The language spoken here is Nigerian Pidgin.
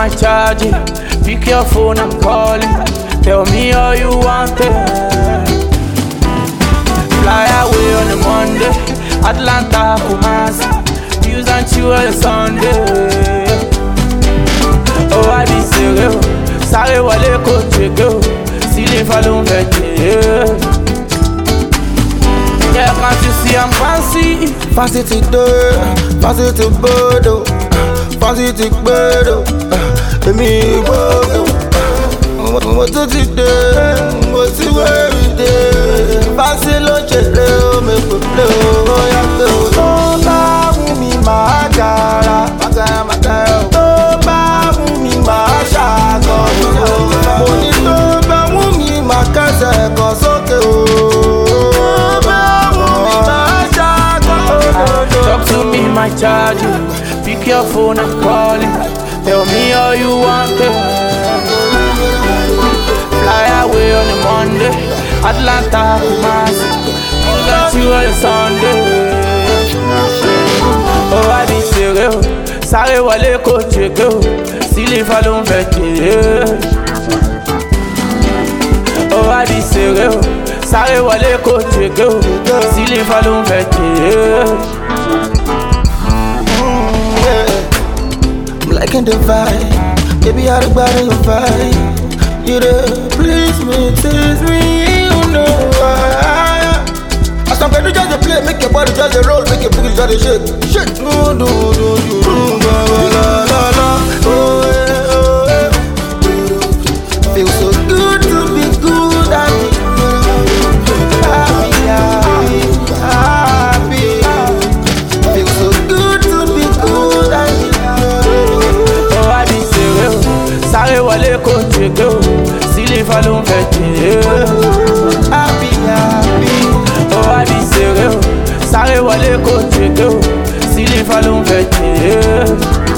charge it. Pick your phone, I'm calling. Tell me all you want it. Fly away on a Monday, Atlanta, Kumasi. Use and chill on Sunday. Oh, I be serious. Sorry, wale ko chego. Silly falun vete. Yeah, can't you see I'm fancy? Fancy to do, fancy to bodo, fancy to bodo. Me bodo. What to do? What to worry day? Fancy lo chelo, me blow. Oh, ba mi magara, magara. Oh, ba mi mashago. Money to ba mi makase kosoke. Talk to me, my charger. Pick your phone, I'm calling. Tell me all you want it. Fly away on a Monday, Atlanta, Kumasi. Got you on a Sunday. Oh, I be serious. Sorry, wale ko chego. Silly falun vete. Oh, I be serious. Sorry, wale ko chego. Silly falun vete. I'm liking the vibe, baby, I look bad in your vibe. You there, please me, tease me, you know why. I stand ready just to play, make your body just a roll, make your booty just a shake. Shake, no, la la la, oh yeah. Feel so good to be good at it. Happy. Feel so good to be good at it. Oh, I be serious. Sorry, wale ko chego. Silly falun vete. Happy. Oh, I be serious. Sorry, wale ko chego. Silly falun vete.